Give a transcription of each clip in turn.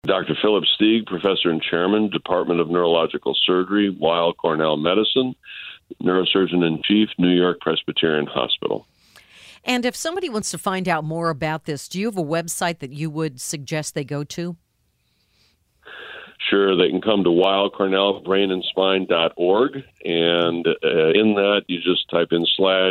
Dr. Philip Stieg, Professor and Chairman, Department of Neurological Surgery, Weill Cornell Medicine, Neurosurgeon-in-Chief, New York Presbyterian Hospital. And if somebody wants to find out more about this, do you have a website that you would suggest they go to? Sure, they can come to weillcornellbrainandspine.org, and in that you just type in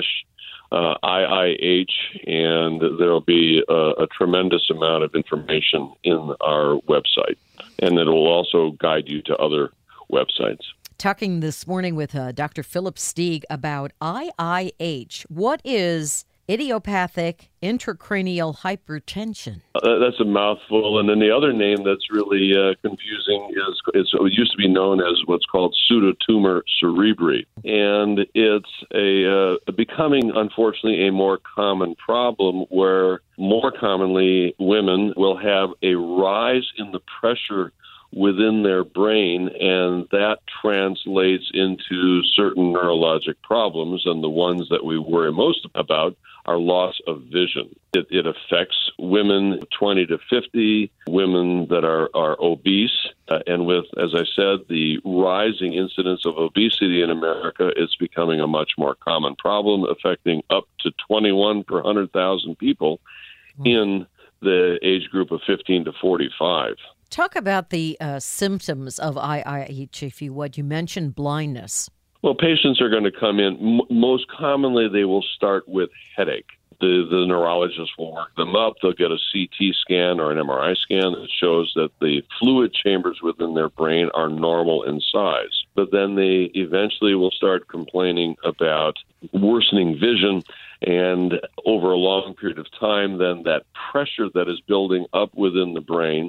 /IIH, and there'll be a tremendous amount of information in our website, and it will also guide you to other websites. Talking this morning with Dr. Philip Stieg about IIH. What is idiopathic intracranial hypertension? That's a mouthful. And then the other name that's really confusing is it used to be known as what's called pseudotumor cerebri. And it's becoming, unfortunately, a more common problem where more commonly women will have a rise in the pressure within their brain, and that translates into certain neurologic problems. And the ones that we worry most about are loss of vision. It affects women 20 to 50, women that are obese. And with, as I said, the rising incidence of obesity in America, it's becoming a much more common problem, affecting up to 21 per 100,000 people in the age group of 15 to 45. Talk about the symptoms of IIH, if you would. You mentioned blindness. Well, patients are going to come in. Most commonly, they will start with headache. The neurologist will work them up. They'll get a CT scan or an MRI scan that shows that the fluid chambers within their brain are normal in size. But then they eventually will start complaining about worsening vision. And over a long period of time, then that pressure that is building up within the brain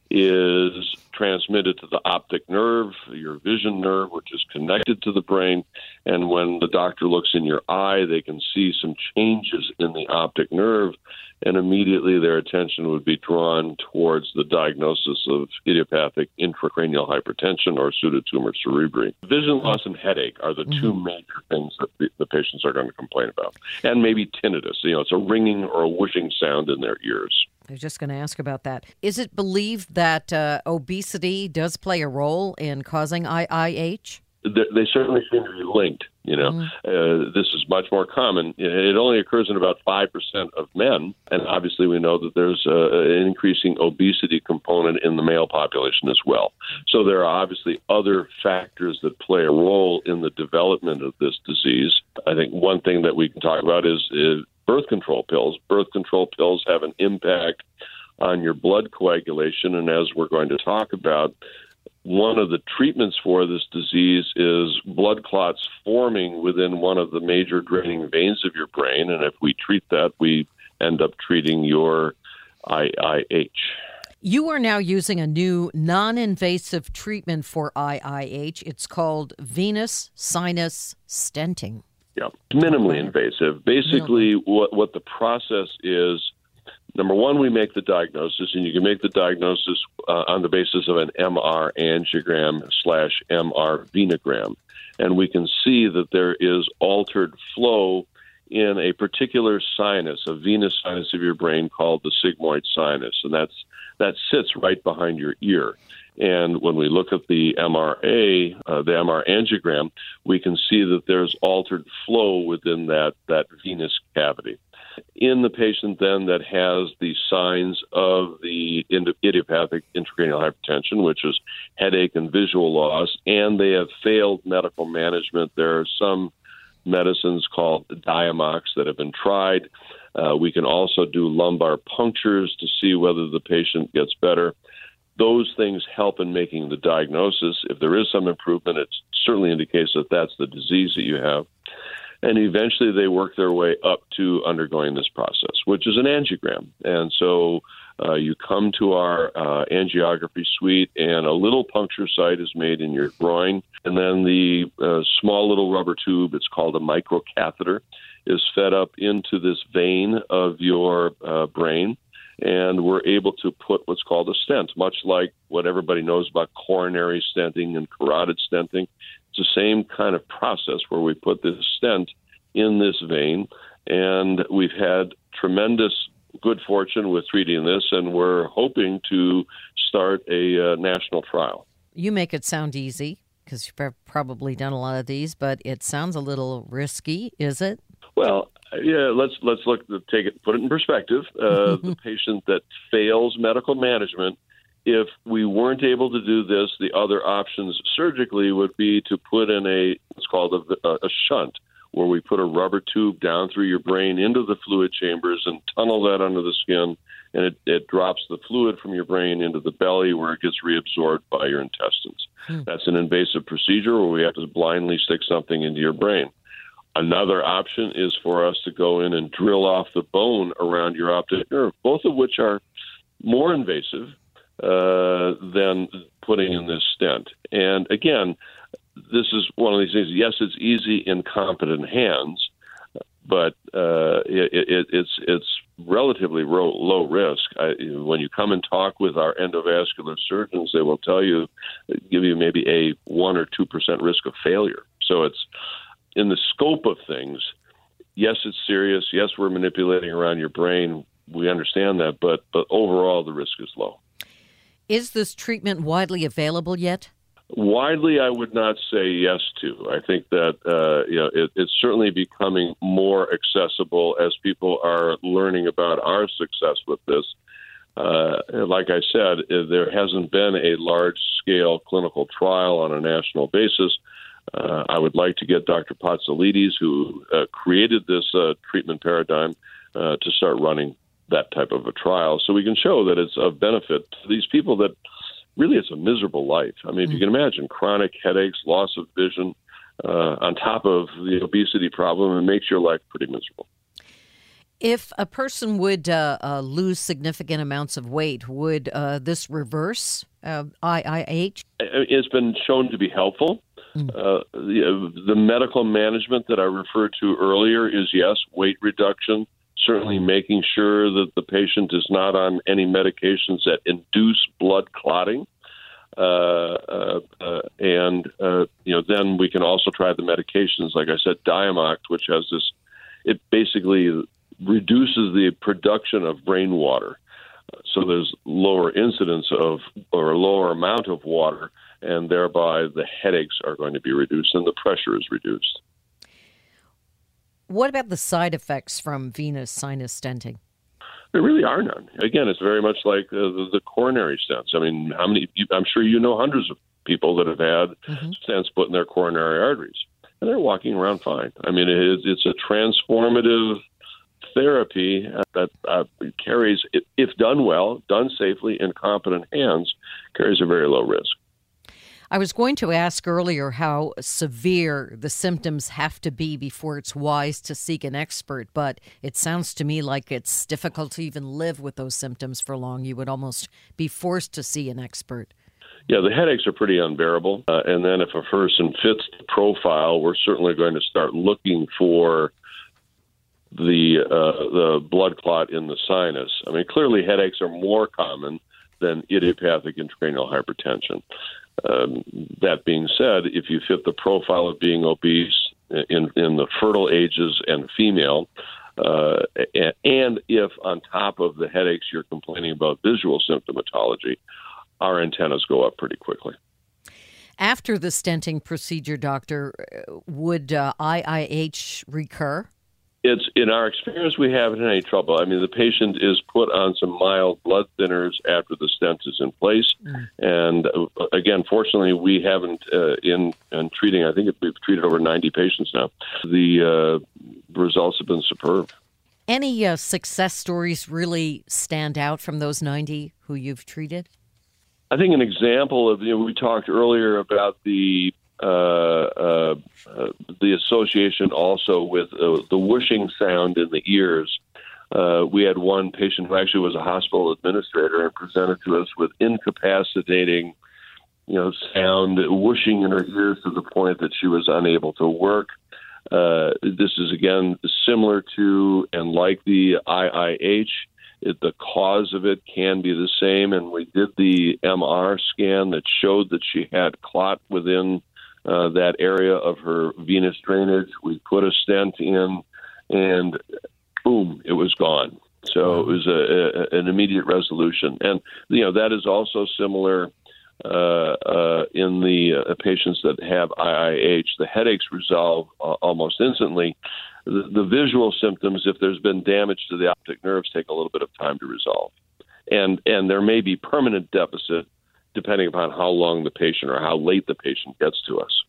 is transmitted to the optic nerve, your vision nerve, which is connected to the brain. And when the doctor looks in your eye, they can see some changes in the optic nerve, and immediately their attention would be drawn towards the diagnosis of idiopathic intracranial hypertension or pseudotumor cerebri. Vision loss and headache are the two major things that the patients are going to complain about. And maybe tinnitus. It's a ringing or a whooshing sound in their ears. I was just going to ask about that. Is it believed that obesity does play a role in causing IIH? They certainly seem to be linked. This is much more common. It only occurs in about 5% of men, and obviously we know that there's an increasing obesity component in the male population as well. So there are obviously other factors that play a role in the development of this disease. I think one thing that we can talk about is birth control pills. Birth control pills have an impact on your blood coagulation, and as we're going to talk about, one of the treatments for this disease is blood clots forming within one of the major draining veins of your brain, and if we treat that, we end up treating your IIH. You are now using a new non-invasive treatment for IIH. It's called venous sinus stenting. Yeah, minimally invasive. Basically, what the process is, number one, we make the diagnosis, and you can make the diagnosis on the basis of an MR angiogram/MR venogram. And we can see that there is altered flow in a particular sinus, a venous sinus of your brain called the sigmoid sinus. And that sits right behind your ear. And when we look at the MRA, the MR angiogram, we can see that there's altered flow within that venous cavity. In the patient then that has the signs of the idiopathic intracranial hypertension, which is headache and visual loss, and they have failed medical management, there are some medicines called Diamox that have been tried. We can also do lumbar punctures to see whether the patient gets better. Those things help in making the diagnosis. If there is some improvement, it certainly indicates that that's the disease that you have. And eventually they work their way up to undergoing this process, which is an angiogram. And so you come to our angiography suite, and a little puncture site is made in your groin. And then the small little rubber tube, it's called a microcatheter, is fed up into this vein of your brain. And we're able to put what's called a stent, much like what everybody knows about coronary stenting and carotid stenting. It's the same kind of process where we put this stent in this vein, and we've had tremendous good fortune with treating this, and we're hoping to start a national trial. You make it sound easy because you've probably done a lot of these, but it sounds a little risky, is it? Well, yeah, let's put it in perspective. The patient that fails medical management, if we weren't able to do this, the other options surgically would be to put in what's called a shunt, where we put a rubber tube down through your brain into the fluid chambers and tunnel that under the skin, and it drops the fluid from your brain into the belly where it gets reabsorbed by your intestines. That's an invasive procedure where we have to blindly stick something into your brain. Another option is for us to go in and drill off the bone around your optic nerve, both of which are more invasive than putting in this stent. And again, this is one of these things. Yes, it's easy in competent hands, but it's relatively low risk. When you come and talk with our endovascular surgeons, they will give you maybe a 1 or 2% risk of failure. So it's in the scope of things. Yes, it's serious. Yes, we're manipulating around your brain. We understand that, but overall, the risk is low. Is this treatment widely available yet? Widely, I would not say yes to. I think that it's certainly becoming more accessible as people are learning about our success with this. Like I said, there hasn't been a large-scale clinical trial on a national basis. I would like to get Dr. Patsalides, who created this treatment paradigm, to start running that type of a trial so we can show that it's of benefit to these people that really it's a miserable life. I mean, if you can imagine chronic headaches, loss of vision, on top of the obesity problem, it makes your life pretty miserable. If a person would lose significant amounts of weight, would this reverse IIH? It's been shown to be helpful. The medical management that I referred to earlier is, yes, weight reduction, certainly making sure that the patient is not on any medications that induce blood clotting. Then we can also try the medications, like I said, Diamoct, which has this, it basically reduces the production of brain water. So there's lower incidence of, or a lower amount of water, and thereby the headaches are going to be reduced and the pressure is reduced. What about the side effects from venous sinus stenting? There really are none. Again, it's very much like the coronary stents. I mean, I'm sure you know hundreds of people that have had stents put in their coronary arteries, and they're walking around fine. I mean, it's a transformative therapy that carries, if done well, done safely, in competent hands, carries a very low risk. I was going to ask earlier how severe the symptoms have to be before it's wise to seek an expert, but it sounds to me like it's difficult to even live with those symptoms for long. You would almost be forced to see an expert. Yeah, the headaches are pretty unbearable. And then if a person fits the profile, we're certainly going to start looking for the blood clot in the sinus. I mean, clearly headaches are more common than idiopathic intracranial hypertension. That being said, if you fit the profile of being obese in the fertile ages and female, and if on top of the headaches you're complaining about visual symptomatology, our antennas go up pretty quickly. After the stenting procedure, doctor, would IIH recur? It's in our experience, we haven't had any trouble. I mean, the patient is put on some mild blood thinners after the stent is in place. And again, fortunately, we haven't in treating, I think we've treated over 90 patients now. The results have been superb. Any success stories really stand out from those 90 who you've treated? I think an example of, we talked earlier about the association also with the whooshing sound in the ears. We had one patient who actually was a hospital administrator and presented to us with incapacitating, sound whooshing in her ears to the point that she was unable to work. This is, again, similar to and like the IIH. The cause of it can be the same, and we did the MR scan that showed that she had clot within that area of her venous drainage. We put a stent in, and boom, it was gone. So it was an immediate resolution. And, that is also similar in the patients that have IIH. The headaches resolve almost instantly. The visual symptoms, if there's been damage to the optic nerves, take a little bit of time to resolve. And there may be permanent deficit depending upon how long the patient or how late the patient gets to us.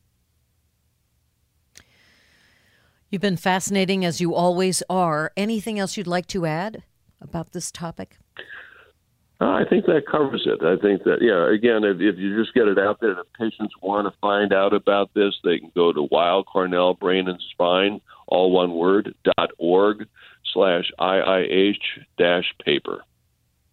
You've been fascinating, as you always are. Anything else you'd like to add about this topic? I think that covers it. I think that, again, if you just get it out there, and if patients want to find out about this, they can go to Weill Cornell Brain and Spine, all one word, .org/IIH-paper.